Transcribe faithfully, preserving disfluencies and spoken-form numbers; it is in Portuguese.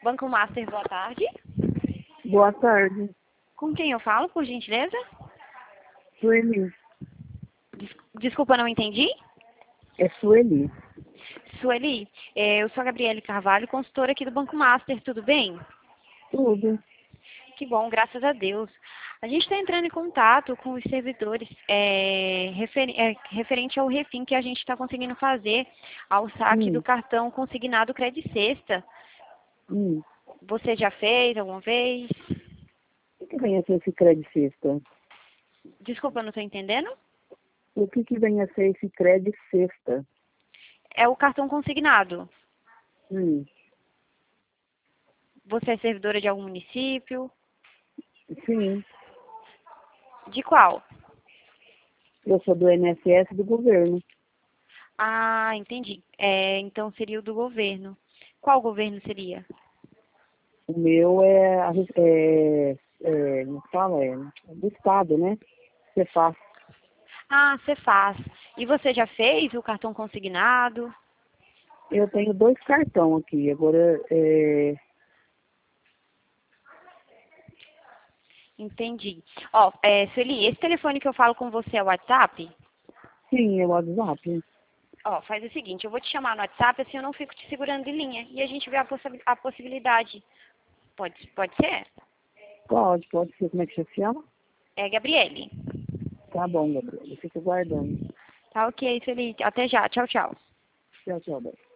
Banco Master, boa tarde. Boa tarde. Com quem eu falo, por gentileza? Sueli. Des- Desculpa, não entendi. É Sueli. Sueli, é, eu sou a Gabriele Carvalho, consultora aqui do Banco Master, tudo bem? Tudo. Que bom, graças a Deus. A gente está entrando em contato com os servidores é, refer- é, referente ao refim que a gente está conseguindo fazer ao saque do Hum, cartão consignado Credit Sexta. hum. Você já fez alguma vez? O que, que vem a ser esse crédito sexta? Desculpa, eu não estou entendendo. O que, que vem a ser esse crédito sexta? É o cartão consignado. Hum. Você é servidora de algum município? Sim, De qual? eu sou do I N S S do governo. Ah, entendi. É, então seria o do governo. Qual governo seria? O meu é, a res- é, é como fala, é do estado, né? Você faz. Ah, você faz. E você já fez o cartão consignado? Eu tenho dois cartões aqui. Agora, é, Entendi. Ó, é, Sueli, esse telefone que eu falo com você é o WhatsApp? sim, é o WhatsApp. Ó, faz o seguinte, eu vou te chamar no WhatsApp, assim eu não fico te segurando de linha. E a gente vê a, possi- a possibilidade. Pode, pode ser? Pode, pode ser. Como é que você se chama? É, Gabriele. Tá bom, Gabriel. Eu fico guardando. Tá ok, Sueli. Até já. Tchau, tchau. Tchau, tchau, Gabriel.